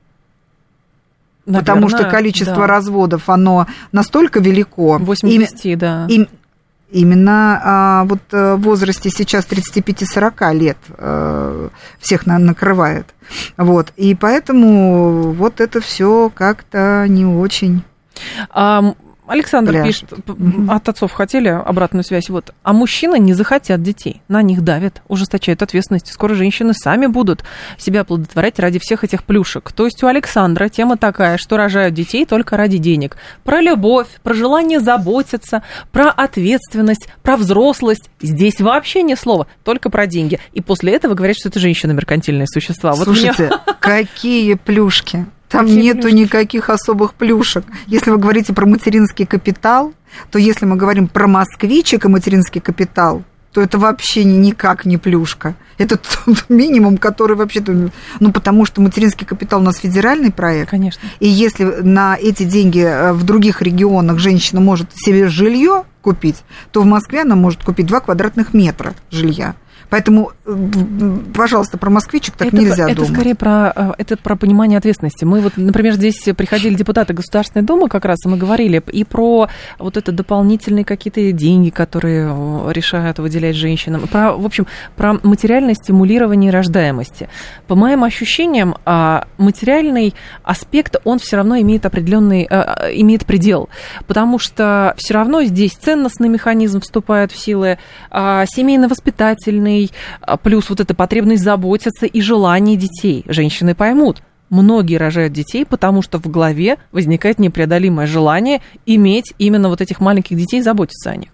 наверное, потому что количество да. разводов, оно настолько велико. восемьдесят, им, да. Им, именно а, вот в возрасте сейчас тридцать пять сорок лет а, всех на, накрывает. Вот, и поэтому вот это все как-то не очень... А... Александр пляшет. Пишет, от отцов хотели обратную связь, вот, а мужчины не захотят детей, на них давят, ужесточают ответственность, скоро женщины сами будут себя оплодотворять ради всех этих плюшек. То есть у Александра тема такая, что рожают детей только ради денег. Про любовь, про желание заботиться, про ответственность, про взрослость. Здесь вообще ни слова, только про деньги. И после этого говорят, что это женщины меркантильные существа. Слушайте, вот меня... какие плюшки? Там Какие нету плюшки? Никаких особых плюшек. Если вы говорите про материнский капитал, то если мы говорим про москвичек и материнский капитал, то это вообще никак не плюшка. Это тот минимум, который вообще-то... Ну, потому что материнский капитал у нас федеральный проект. Конечно. И если на эти деньги в других регионах женщина может себе жилье купить, то в Москве она может купить два квадратных метра жилья. Поэтому, пожалуйста, про москвичек так это, нельзя это думать. Скорее про, это про понимание ответственности. Мы вот, например, здесь приходили депутаты Государственной Думы как раз, и мы говорили и про вот это дополнительные какие-то деньги, которые решают выделять женщинам, про, в общем, про материальное стимулирование рождаемости. По моим ощущениям, материальный аспект, он все равно имеет определенный, имеет предел, потому что все равно здесь ценностный механизм вступает в силу, семейно-воспитательный, плюс вот эта потребность заботиться и желание детей. Женщины поймут, многие рожают детей, потому что в голове возникает непреодолимое желание иметь именно вот этих маленьких детей, заботиться о них.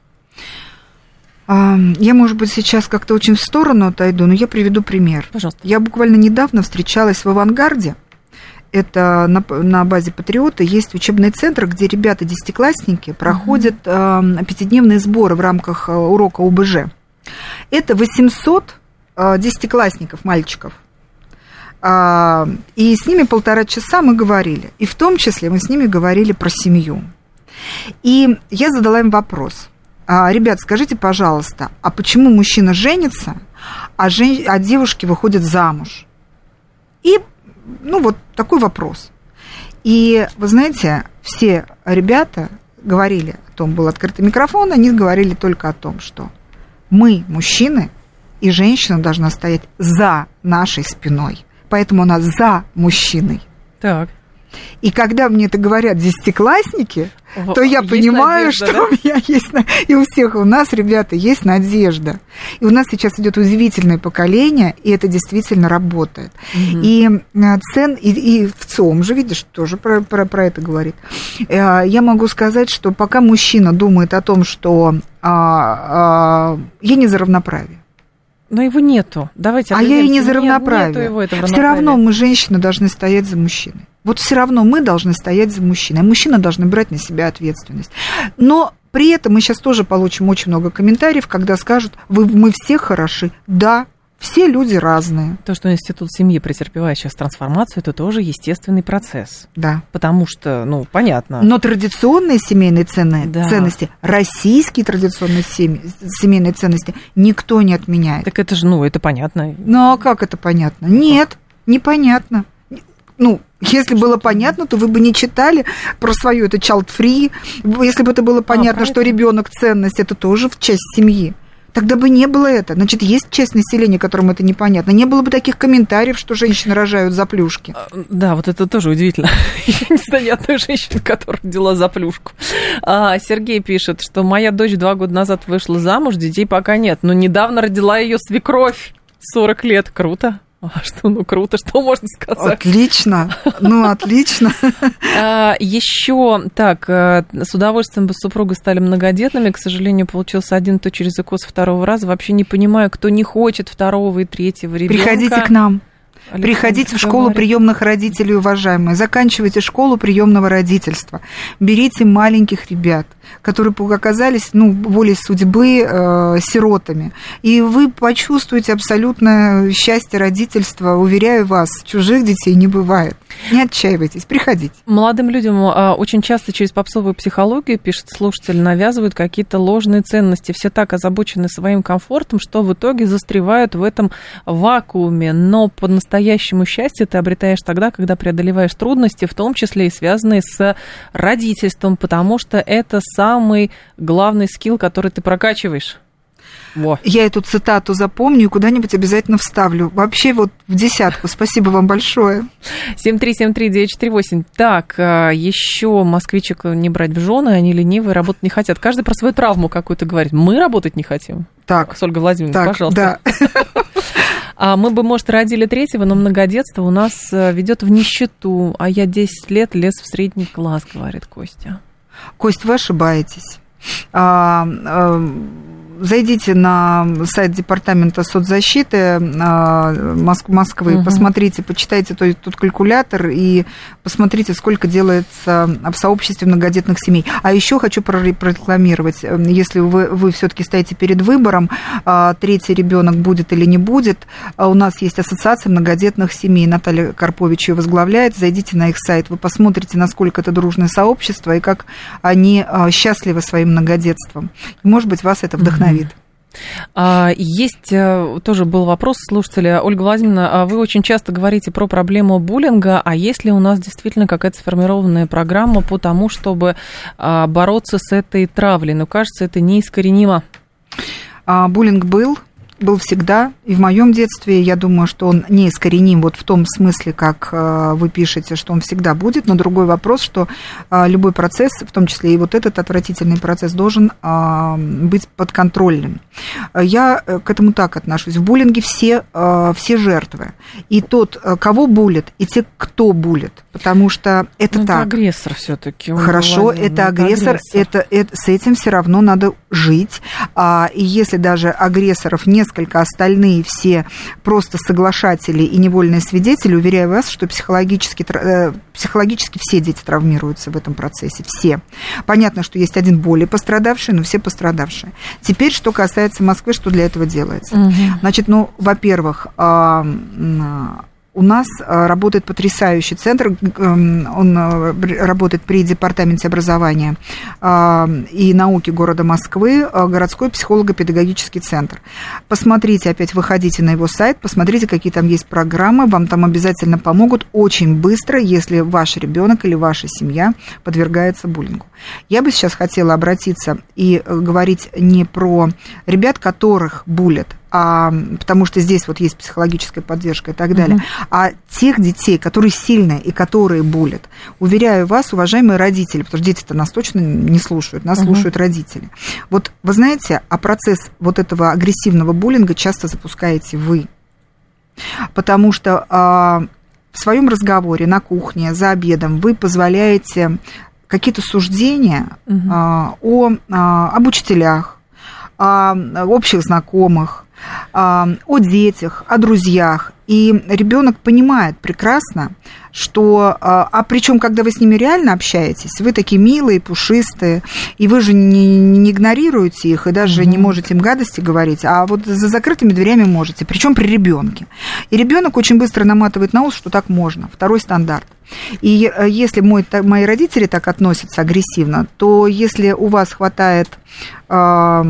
Я, может быть, сейчас как-то очень в сторону отойду, но я приведу пример. Пожалуйста. Я буквально недавно встречалась в «Авангарде». Это на, на базе «Патриота» есть учебный центр, где ребята-десятиклассники проходят uh-huh. пятидневные сборы в рамках урока о бэ жэ. Это восемьсот десятиклассников, мальчиков. И с ними полтора часа мы говорили. И в том числе мы с ними говорили про семью. И я задала им вопрос. Ребят, скажите, пожалуйста, а почему мужчина женится, а, жен... а девушки выходят замуж? И, ну, вот такой вопрос. И, вы знаете, все ребята говорили о том, был открытый микрофон, они говорили только о том, что мы, мужчины, и женщина должна стоять за нашей спиной. Поэтому она за мужчиной. Так. И когда мне это говорят десятиклассники, О, то я есть понимаю, надежда, что да? у меня есть, и у всех у нас, ребята, есть надежда. И у нас сейчас идет удивительное поколение, и это действительно работает. Угу. И цен, и, и в ЦИОМ же, видишь, тоже про, про, про это говорит. Я могу сказать, что пока мужчина думает о том, что а, а, я не за равноправие. Но его нету. Давайте. А я и не за равноправие. Все равно мы, женщины, должны стоять за мужчиной. Вот все равно мы должны стоять за мужчиной. Мужчина должен брать на себя ответственность. Но при этом мы сейчас тоже получим очень много комментариев, когда скажут, вы, мы все хороши. Да, все люди разные. То, что институт семьи претерпевает сейчас трансформацию, это тоже естественный процесс. Да. Потому что, ну, понятно. Но традиционные семейные ценные, да. ценности, российские традиционные семь, семейные ценности никто не отменяет. Так это же, ну, это понятно. Ну, а как это понятно? Нет, непонятно. Ну, если было понятно, то вы бы не читали про свою, это child-free. Если бы это было понятно, а, что ребенок ценность, это тоже часть семьи. Тогда бы не было это. Значит, есть часть населения, которому это непонятно. Не было бы таких комментариев, что женщины рожают за плюшки. Да, вот это тоже удивительно. Я не знаю ни одной женщины, которая родила за плюшку. А, Сергей пишет, что моя дочь два года назад вышла замуж, детей пока нет. Но недавно родила ее свекровь. сорок лет. Круто. А что, ну круто, что можно сказать? Отлично, ну отлично. А, еще, так, с удовольствием бы с супругой стали многодетными, к сожалению, получился один то через ЭКО со второго раза. Вообще не понимаю, кто не хочет второго и третьего ребенка. Приходите к нам. Александр, приходите в школу говорит. Приемных родителей, уважаемые. Заканчивайте школу приемного родительства. Берите маленьких ребят, которые оказались, ну, волей судьбы э, сиротами. И вы почувствуете абсолютное счастье родительства. Уверяю вас, чужих детей не бывает. Не отчаивайтесь, приходите. Молодым людям очень часто через попсовую психологию, пишет слушатель, навязывают какие-то ложные ценности. Все так озабочены своим комфортом, что в итоге застревают в этом вакууме. Но по-настоящему счастье ты обретаешь тогда, когда преодолеваешь трудности, в том числе и связанные с родительством, потому что это самый главный скилл, который ты прокачиваешь. Во. Я эту цитату запомню и куда-нибудь обязательно вставлю. Вообще вот в десятку. Спасибо вам большое. семь три семь три девять четыре восемь. Так, еще москвичек не брать в жены, они ленивые, работать не хотят. Каждый про свою травму какую-то говорит. Мы работать не хотим. Так. С Ольгой Владимировной, так, пожалуйста. Да. А мы бы, может, родили третьего, но многодетство у нас ведет в нищету. А я десять лет лез в средний класс, говорит Костя. Кость, вы ошибаетесь. А, а, Зайдите на сайт Департамента соцзащиты Москвы, угу. посмотрите, почитайте тот, тот калькулятор и посмотрите, сколько делается в сообществе многодетных семей. А еще хочу прорекламировать, если вы, вы все-таки стоите перед выбором, третий ребенок будет или не будет, у нас есть ассоциация многодетных семей, Наталья Карпович ее возглавляет, зайдите на их сайт, вы посмотрите, насколько это дружное сообщество и как они счастливы своим многодетством. И, может быть, вас это вдохновит. Есть тоже был вопрос слушателя. Ольга Владимировна, вы очень часто говорите про проблему буллинга, а есть ли у нас действительно какая-то сформированная программа по тому, чтобы бороться с этой травлей? Но кажется, это неискоренимо. Буллинг был. был всегда, и в моем детстве, я думаю, что он неискореним вот в том смысле, как вы пишете, что он всегда будет, но другой вопрос, что любой процесс, в том числе и вот этот отвратительный процесс, должен быть подконтрольным. Я к этому так отношусь. В буллинге все, все жертвы. И тот, кого буллит, и те, кто буллит. Потому что это ну, так. Это агрессор все-таки. Хорошо, это агрессор, это, агрессор. Это, это, с этим все равно надо жить. А, и если даже агрессоров несколько, остальные все просто соглашатели и невольные свидетели, уверяю вас, что психологически, психологически все дети травмируются в этом процессе. Все. Понятно, что есть один более пострадавший, но все пострадавшие. Теперь, что касается Москвы, что для этого делается? Угу. Значит, ну, во-первых, у нас работает потрясающий центр, он работает при Департаменте образования и науки города Москвы, городской психолого-педагогический центр. Посмотрите, опять выходите на его сайт, посмотрите, какие там есть программы, вам там обязательно помогут очень быстро, если ваш ребенок или ваша семья подвергается буллингу. Я бы сейчас хотела обратиться и говорить не про ребят, которых буллят, А, потому что здесь вот есть психологическая поддержка и так далее, uh-huh. а тех детей, которые сильные и которые буллят. Уверяю вас, уважаемые родители, потому что дети-то нас точно не слушают, нас uh-huh. слушают родители. Вот вы знаете, а процесс вот этого агрессивного буллинга часто запускаете вы, потому что а, в своем разговоре на кухне, за обедом вы позволяете какие-то суждения uh-huh. а, о, а, об учителях, о общих знакомых, о детях, о друзьях. И ребенок понимает прекрасно, что, а причем, когда вы с ними реально общаетесь, вы такие милые, пушистые, и вы же не, не игнорируете их, и даже mm-hmm. не можете им гадости говорить, а вот за закрытыми дверями можете, причем при ребенке. И ребенок очень быстро наматывает на ус, что так можно. Второй стандарт. И если мой, мои родители так относятся агрессивно, то если у вас хватает... Э,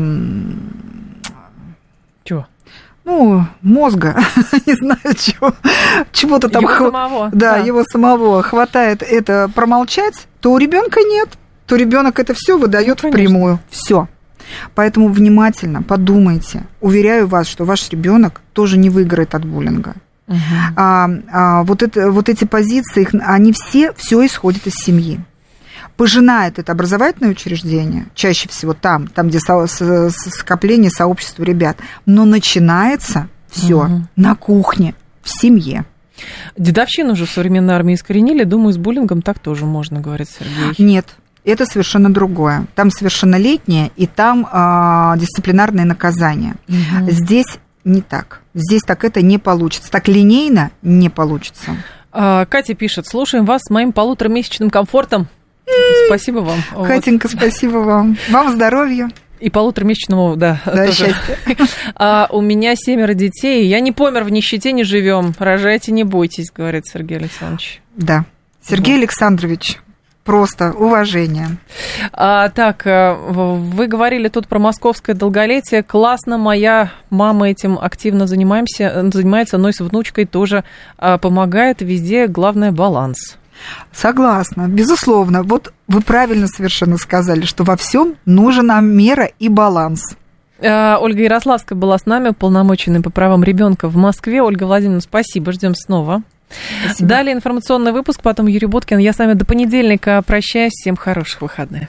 Чего? Ну, мозга, не знаю, чего, чего-то там... Его хв... самого. Да, да, его самого хватает это промолчать, то у ребенка нет. То ребенок это все выдает ну, впрямую. Все. Поэтому внимательно подумайте. Уверяю вас, что ваш ребенок тоже не выиграет от буллинга. Угу. А, а, вот, это, вот эти позиции, они все, все исходят из семьи. Пожинает это образовательное учреждение, чаще всего там, там, где со, со, скопление сообщества ребят, но начинается все угу. на кухне, в семье. Дедовщину же в современной армии искоренили, думаю, с буллингом так тоже можно, говорит Сергей. Нет, это совершенно другое. Там совершеннолетние, и там а, дисциплинарные наказания. Угу. Здесь не так. Здесь так это не получится. Так линейно не получится. А, Катя пишет, слушаем вас с моим полуторамесячным комфортом. Спасибо вам. Катенька, вот. Спасибо вам. Вам здоровья. И полуторамесячному, да, да тоже. Счастья. А у меня семеро детей. Я не помер, в нищете не живем. Рожайте, не бойтесь, говорит Сергей Александрович. Да. Сергей вот. Александрович, просто уважение. А, так, вы говорили тут про московское долголетие. Классно, моя мама этим активно занимаемся, занимается, но и с внучкой тоже помогает. Везде главное баланс. Согласна, безусловно. Вот вы правильно совершенно сказали, что во всем нужна мера и баланс. Ольга Ярославская была с нами, уполномоченной по правам ребенка в Москве. Ольга Владимировна, спасибо, ждем снова. Спасибо. Далее информационный выпуск, потом Юрий Боткин. Я с вами до понедельника прощаюсь. Всем хороших выходных.